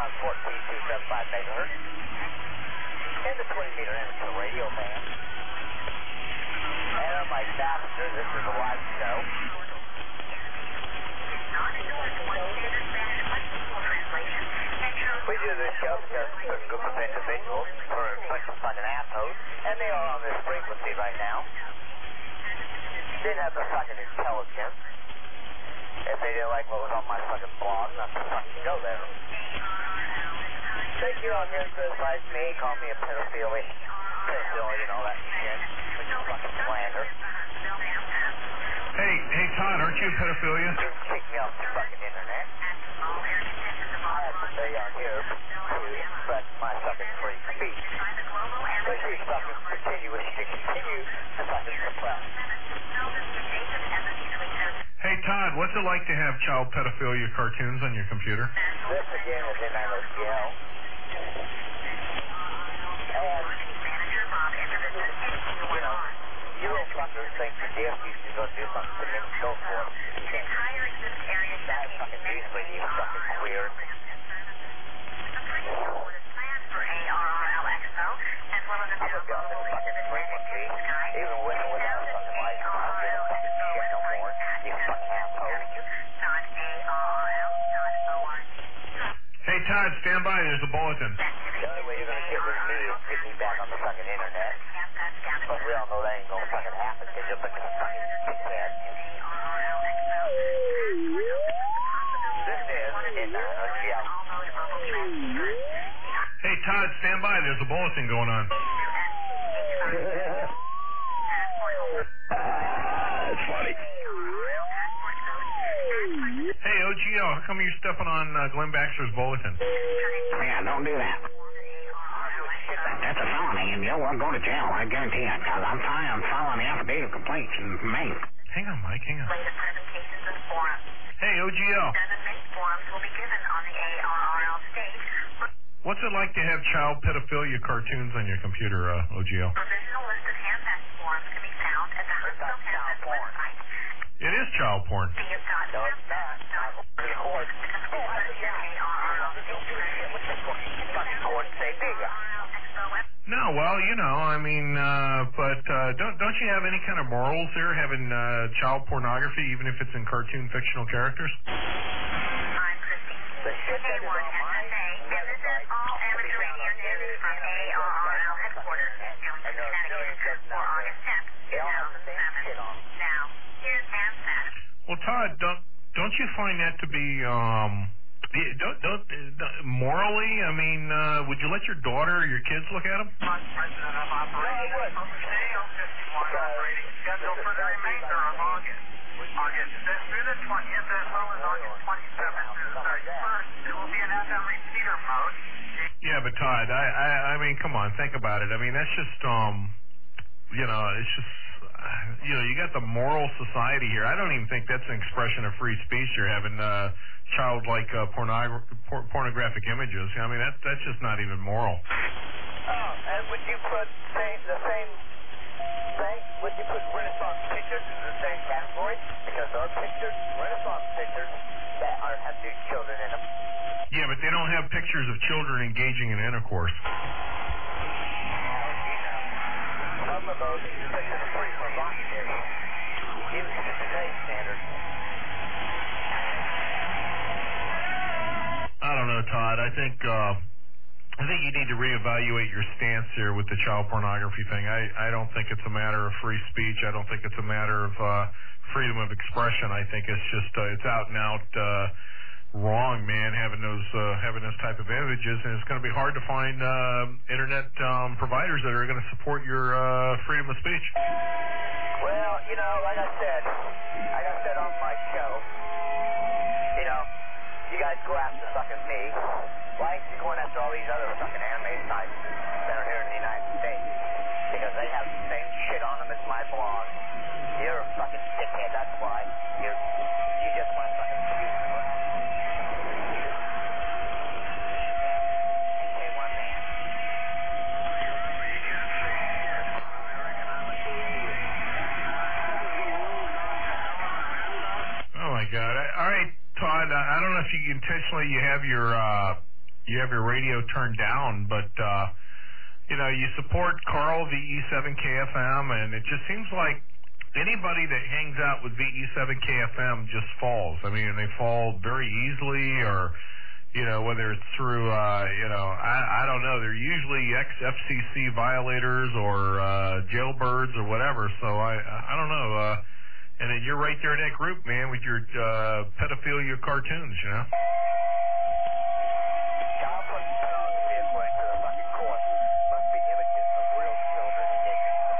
on 14.275 megahertz. And the 20-meter amateur radio band. And my passengers, this is a live show. We do this show because there's a group of individuals who are a bunch of fucking assholes, and they are on this frequency right now. They didn't have the fucking intelligence. If they didn't like what was on my fucking blog, not to fucking go there. Think you're on here to criticize me, call me a pedophile, you know, that shit. Which is fucking slander. Hey, Todd, aren't you a pedophilia? You kick me off the fucking internet. I have to stay on here to express my fucking free speech. So she fucking continues to continue to fucking suppress. Hey, Todd, what's it like to have child pedophilia cartoons on your computer? This again is in NOCL. And, you know, you don't fucking think the DFU should go do something to me, go for it. That fucking usually you fucking queer. I'm gonna be on this fucking frequency, even with or without fucking lights. I don't give a fucking shit no more. You fucking asshole. Hey, Todd, stand by. There's a bulletin. The only way you're gonna get with me is get me back on the fucking internet. But we all know that ain't gonna fucking happen because you're fucking a fucking dickhead. This is NOCL. Hey, Todd, stand by. There's a bulletin going on. That's funny. Hey, OGL, how come you're stepping on Glenn Baxter's bulletin? Yeah, don't do that. That's a felony, and you'll go to jail, I guarantee it, because I'm filing the affidavit of complaints in Maine. Hang on, Mike, hang on. Hey, OGL. What's it like to have child pedophilia cartoons on your computer, OGL? It is child porn. No, it's not. No, well, you know, I mean, but don't you have any kind of morals there, having child pornography, even if it's in cartoon fictional characters? The shit that is on my website can be found on ARRL headquarters in Connecticut for August 10th. They all have the same shit on. Now, here's ANSAT. Well, Todd, don't you find that to be morally? I mean, would you let your daughter or your kids look at them? President of Operations. Operating schedule for the remainder of August. August 5th through the 20th, as well as August 27th through the 31st. It will be an FM repeater mode. Yeah, but Todd, I mean, come on, think about it. I mean, that's just, you know, it's just, you know, you got the moral society here. I don't even think that's an expression of free speech. You're having childlike pornographic images. I mean, that's just not even moral. Oh, and would you put the same thing? Would you put Renaissance pictures in the same category? Because there are pictures, Renaissance pictures, that have new children in them. Yeah, but they don't have pictures of children engaging in intercourse. Some of those pictures are pretty provocative, even to today's standards. I don't know, Todd. I think you need to reevaluate your stance here with the child pornography thing. I don't think it's a matter of free speech. I don't think it's a matter of freedom of expression. I think it's just it's out and out wrong, man, having those type of images, and it's going to be hard to find internet providers that are going to support your freedom of speech. Well, you know, like I said on my show, you know, you guys go after fucking me. Why aren't you going after all these other fucking anime sites that are here in the United States? Because they have the same shit on them as my blog. You're a fucking dickhead, that's why. You just want to fucking use me. Oh my God! All right, Todd. I don't know if you intentionally have your you have your radio turned down, but you support Carl VE7KFM, and it just seems like anybody that hangs out with VE7KFM just falls. I mean, they fall very easily, or whether it's through I don't know. They're usually ex-FCC violators or jailbirds or whatever. So I don't know. And then you're right there in that group, man, with your pedophilia cartoons, Child pornography, according to the fucking court, must be images of real children engaging in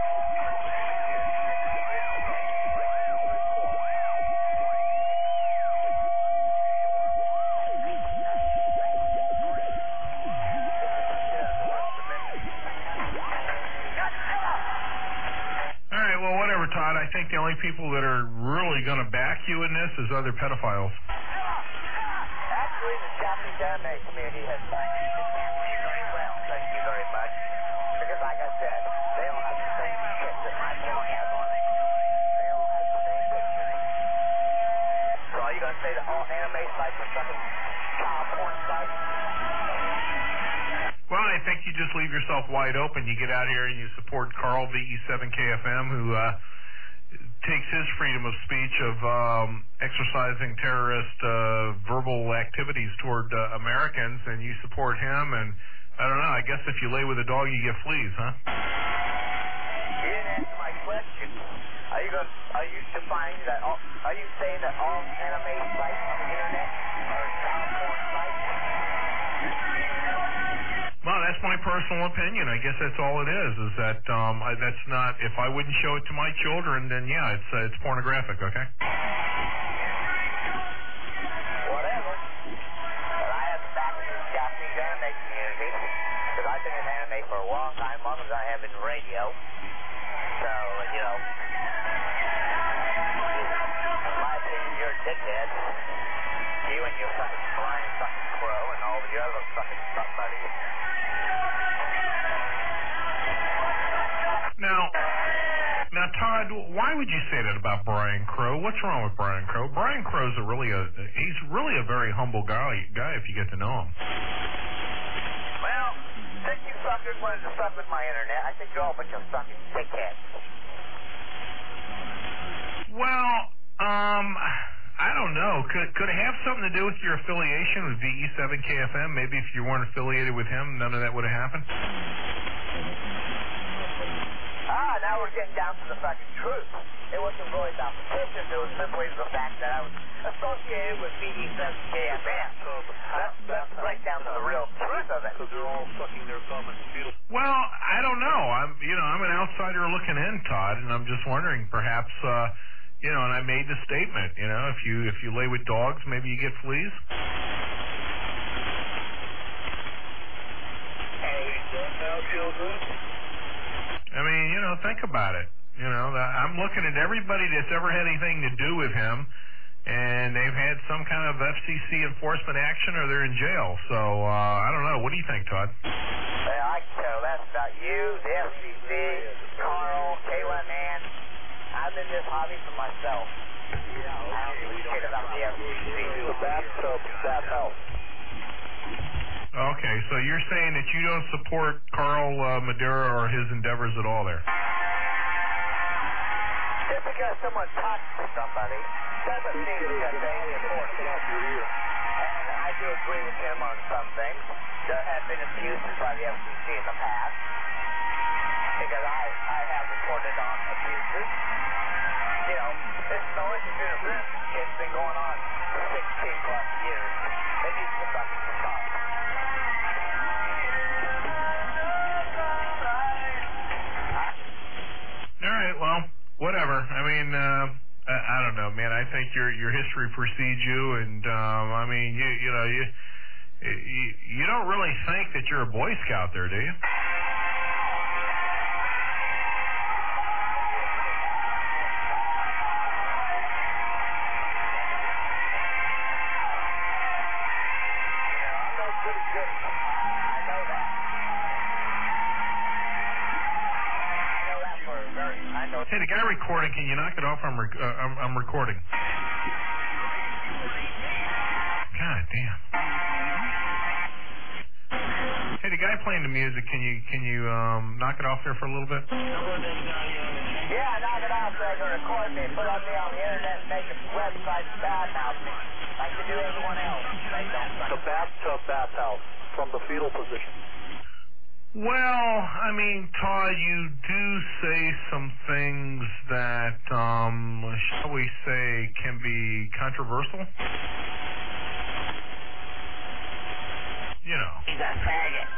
All right, well, whatever, Todd. I think the only people that are really going to back you in this is other pedophiles. Actually, the Japanese anime community has backed you very well. Thank you very much. Because, like I said, they don't have the same shit that my porn has on it. They don't have the same pictures. So are you going to say that all anime sites are fucking child porn sites? Well, I think you just leave yourself wide open. You get out here and you support Carl VE7KFM, who takes his freedom of speech of exercising terrorist verbal activities toward Americans, and you support him. And I don't know. I guess if you lay with a dog, you get fleas, huh? You didn't answer my question. Are you defining that? Are you saying that all anime sites on the internet are child porn sites? Well, that's my personal opinion. I guess that's all it is that that's not, if I wouldn't show it to my children, then yeah, it's pornographic, okay? Whatever. But I have the backing of the Japanese anime community, because I've been in anime for a long time, long as I have in radio. So, in my opinion, you're a dickhead. You and your fucking flying fucking crow and all the other fucking stuff buddies. Now, Todd, why would you say that about Brian Crow? What's wrong with Brian Crow? Brian Crow's he's really a very humble guy if you get to know him. Well, since you fuckers wanted to fuck with my internet, I think you're all a bunch of fucking dickheads. Well, I don't know. Could it have something to do with your affiliation with VE7KFM? Maybe if you weren't affiliated with him, none of that would have happened? Now we're getting down to the fucking truth. It wasn't really about petitions. It was simply the fact that I was associated with VE7KFM. Let's break down to the real truth of it. Because they're all sucking their thumb and fetal. Well, I don't know. I'm an outsider looking in, Todd, and I'm just wondering, perhaps, and I made the statement, if you lay with dogs, maybe you get fleas. I mean, think about it. I'm looking at everybody that's ever had anything to do with him, and they've had some kind of FCC enforcement action or they're in jail. So, I don't know. What do you think, Todd? Well, I can tell that's about you, the FCC, Carl, Kayla, man. I've been this hobby for myself. I don't give a shit about the FCC. The bathtub, that helps. Okay, so you're saying that you don't support Carl Madera or his endeavors at all there? Just because someone talks to somebody doesn't mean that they support them. And I do agree with him on some things. There have been abuses by the FCC in the past, because I have reported on abuses. This noise interference shit's been going on for 16 plus years. It needs to fucking stop. All right, well, whatever. I mean, I don't know, man. I think your history precedes you, and I mean, you don't really think that you're a Boy Scout there, do you? Hey, the guy recording, can you knock it off? I'm recording. God damn. playing the music. Can you knock it off there for a little bit? Yeah, knock it off so they can record me, put on me on the internet, and make a website badmouth me, like they do everyone else. They don't. The bathtub bathhouse from the fetal position. Well, I mean, Todd, you do say some things that, shall we say, can be controversial. You know. He's a faggot.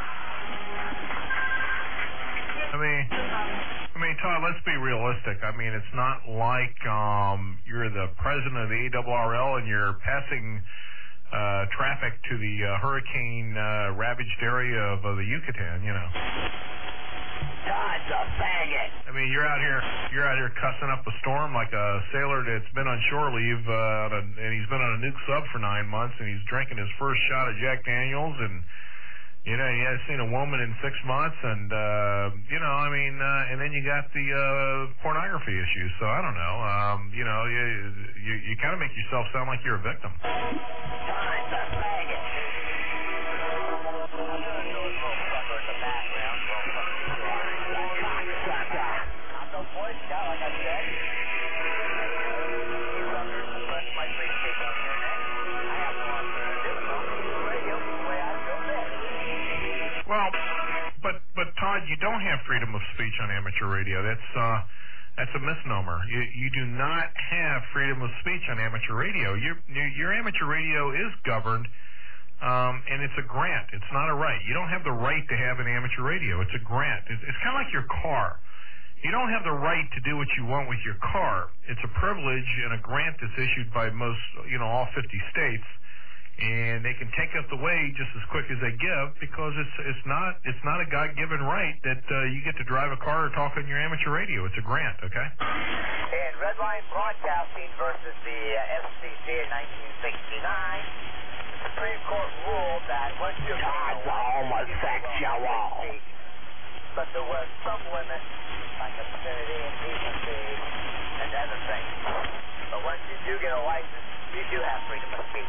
I mean, Todd, let's be realistic. I mean, it's not like you're the president of the ARRL and you're passing traffic to the hurricane-ravaged area of the Yucatan, you know. Todd's a faggot. I mean, you're out here cussing up a storm like a sailor that's been on shore leave, and he's been on a nuke sub for 9 months, and he's drinking his first shot of Jack Daniels, and you know, he hasn't seen a woman in 6 months, and you know, I mean, and then you got the pornography issue. So I don't know. You know, you kind of make yourself sound like you're a victim. Todd's a faggot. I'm no Boy Scout, like I said. My free speech on the internet. I have no alternative. Radio is the way I feel best. Well, but Todd, you don't have freedom of speech on amateur radio. That's a misnomer. You do not have freedom of speech on amateur radio. Your amateur radio is governed, and it's a grant. It's not a right. You don't have the right to have an amateur radio. It's a grant. It's kind of like your car. You don't have the right to do what you want with your car. It's a privilege and a grant that's issued by most, you know, all 50 states, and they can take it away just as quick as they give because it's not a God-given right that you get to drive a car or talk on your amateur radio. It's a grant, okay? In Redline Broadcasting versus the FCC in 1969, the Supreme Court ruled that once you Todd's a homosexual. but there was some limit, like obscenity and decency and other things. But once you do get a license, you do have freedom of speech.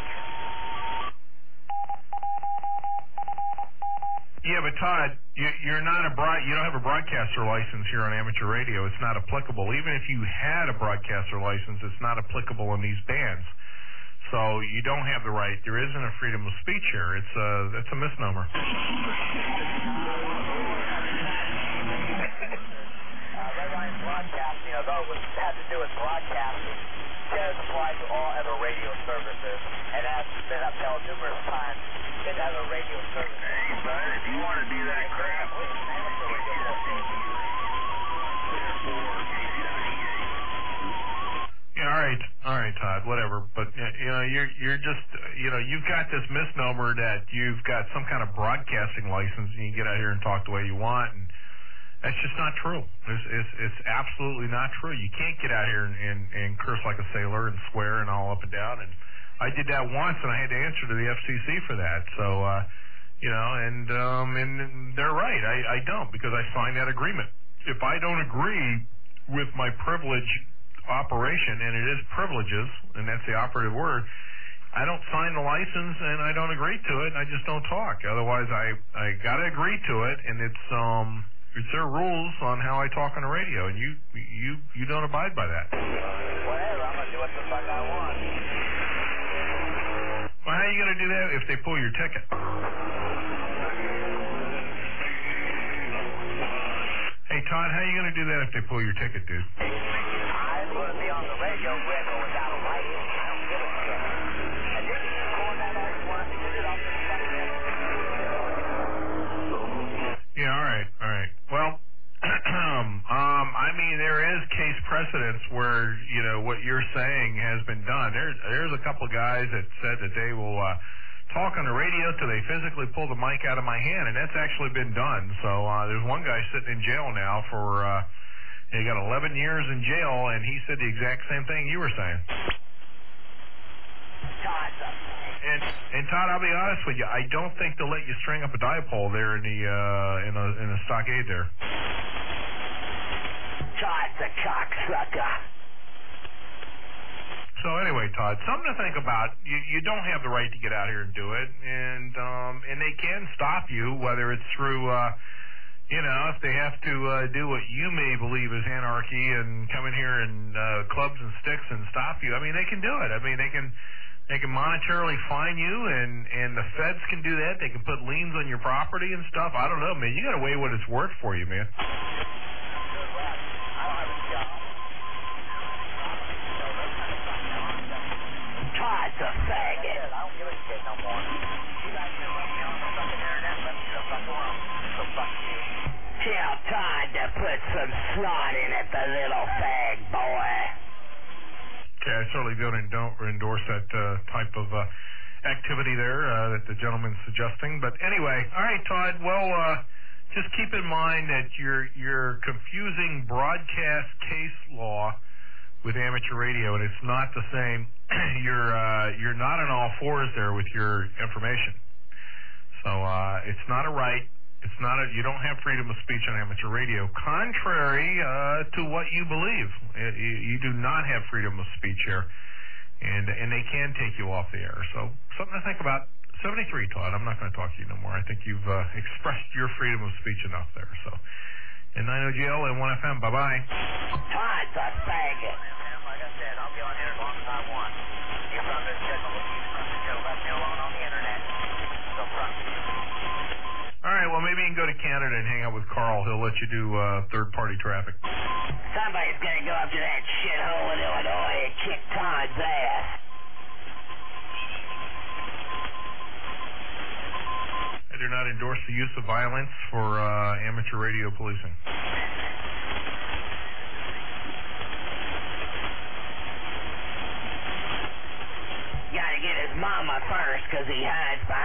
Yeah, but Todd, you're not you don't have a broadcaster license here on amateur radio. It's not applicable. Even if you had a broadcaster license, it's not applicable in these bands. So you don't have the right. There isn't a freedom of speech here. That's a misnomer. Redline Broadcasting, although it had to do with broadcasting, does apply to all other radio services, and has been upheld numerous times in other radio services. Hey, bud, if you want to do that crap, Yeah, all right, Todd, whatever. But you know, you're just, you know, you've got this misnomer that you've got some kind of broadcasting license, and you get out here and talk the way you want, and that's just not true. It's absolutely not true. You can't get out here and curse like a sailor and swear and all up and down. And I did that once, and I had to answer to the FCC for that. So, you know, and they're right. I don't, because I signed that agreement. If I don't agree with my privilege operation, and it is privileges, and that's the operative word, I don't sign the license, and I don't agree to it, and I just don't talk. Otherwise, I got to agree to it, and it's their rules on how I talk on the radio, and you don't abide by that. Whatever, I'm going to do what the fuck I want. Well, how are you going to do that if they pull your ticket? Hey, Todd, how are you going to do that if they pull your ticket, dude? I'm going to be on the radio with or without a license. I don't give a shit. And you can record that all you want. You can do it off the fucking Yeah, all right. Well, I mean, there is case precedents where, you know, what you're saying has been done. There's a couple of guys that said that they will talk on the radio till they physically pull the mic out of my hand, and that's actually been done. So there's one guy sitting in jail now for, he got 11 years in jail, and he said the exact same thing you were saying. And Todd, I'll be honest with you, I don't think they'll let you string up a dipole there in the stockade there. Todd's a cocksucker. So anyway, Todd, something to think about. You don't have the right to get out here and do it, and they can stop you, whether it's through, if they have to do what you may believe is anarchy and come in here and clubs and sticks and stop you. I mean, they can do it. I mean, they can monetarily fine you, and the feds can do that. They can put liens on your property and stuff. I don't know, man. You got to weigh what it's worth for you, man. Todd's a faggot. I don't give a shit no more. You guys can let me on the fucking internet, let me the fuck alone. So fuck you. Tell Todd to put some snot in it, the little fag boy. Okay, I certainly don't endorse that type of activity there that the gentleman's suggesting. But anyway, all right, Todd. Well, just keep in mind that you're confusing broadcast case law with amateur radio, and it's not the same. You're not on all fours there with your information. So it's not a right. It's not you don't have freedom of speech on amateur radio, contrary to what you believe. You do not have freedom of speech here, and they can take you off the air. So something to think about. 73, Todd. I'm not going to talk to you no more. I think you've expressed your freedom of speech enough there. So, in 90GL and 1FM. Bye bye. Todd's a faggot. Like I said, I'll be on here as long as I want. You from this shit, left me alone on the internet. So fuck you. All right, well, maybe you can go to Canada and hang out with Carl. He'll let you do third-party traffic. Somebody's gonna go up to that shithole in Illinois and kick Todd's ass. I do not endorse the use of violence for amateur radio policing. Gotta get his mama first, 'cause he hides behind